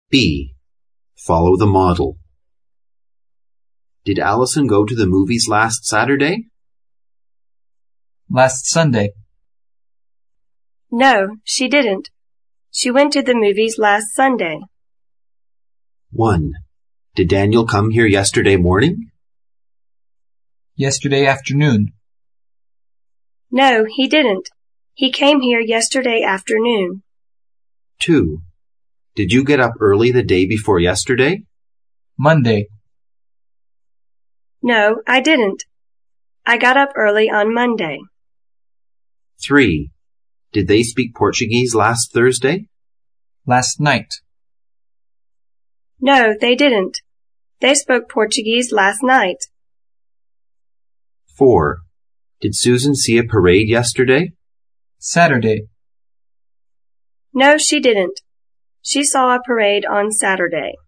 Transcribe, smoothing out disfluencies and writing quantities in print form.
B. Follow the model. Did Allison go to the movies last Saturday? Last Sunday. No, she didn't. She went to the movies last Sunday. 1. Did Daniel come here yesterday morning? Yesterday afternoon. No, he didn't. He came here yesterday afternoon. 2. Did you get up early the day before yesterday? Monday. No, I didn't. I got up early on Monday. 3. Did they speak Portuguese last Thursday? Last night. No, they didn't. They spoke Portuguese last night. 4. Did Susan see a parade yesterday? Saturday. No, she didn't. She saw a parade on Saturday.